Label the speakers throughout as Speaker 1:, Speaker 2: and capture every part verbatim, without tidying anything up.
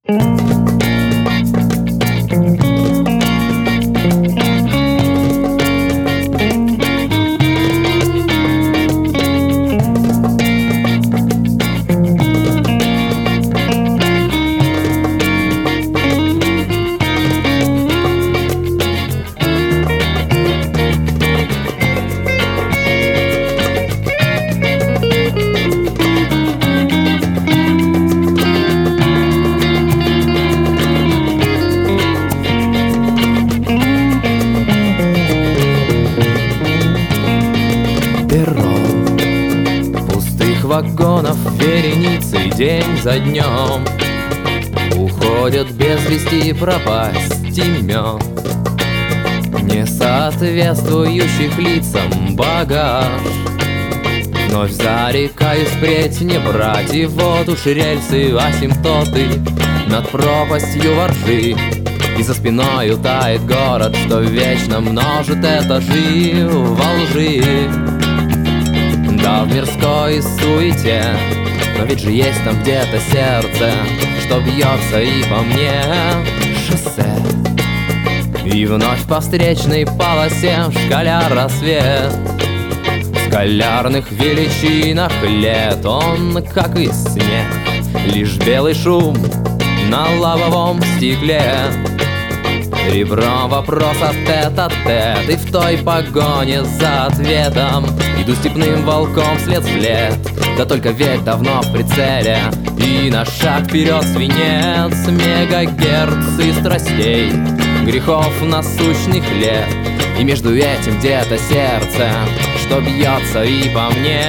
Speaker 1: Вагонов вереницей день за днем уходят без вести пропасть имен, не соответствующих лицам багаж. Вновь зарекаюсь впредь не брать, и вот уж рельсы асимптоты над пропастью воржи, и за спиною тает город, что вечно множит этажи во лжи. Да, в мирской суете, но ведь же есть там где-то сердце, что бьется и по мне шоссе. И вновь по встречной полосе шкаля рассвет. В скалярных величинах лет он, как и снег, лишь белый шум на лобовом стекле. Ребро вопроса тет-а-тет, и в той погоне за ответом иду степным волком след вслед. Да только ведь давно в прицеле, и на шаг вперед свинец. Мегагерц и страстей, грехов насущных лет, и между этим где-то сердце, что бьется и по мне.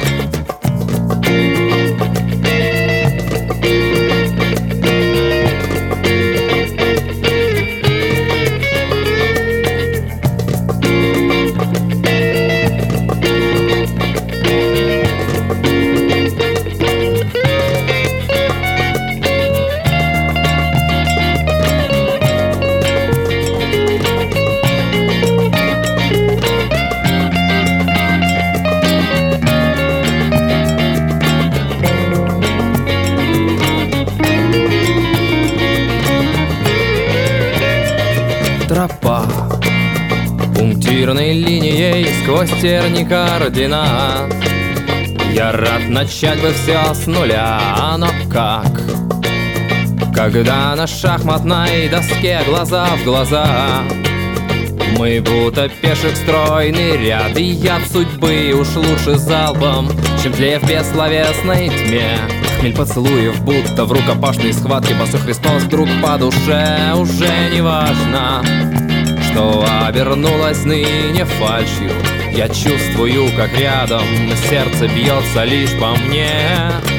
Speaker 1: Тропа пунктирной линией сквозь терни координат. Я рад начать бы все с нуля, но как? Когда на шахматной доске глаза в глаза, мы будто пешек стройный ряд, и я от судьбы уж лучше залпом, чем тлея в бессловесной тьме. Хмель поцелуев, будто в рукопашной схватке, босой Христос вдруг по душе. Уже не важно, что обернулось ныне фальшью. Я чувствую, как рядом сердце бьется лишь по мне.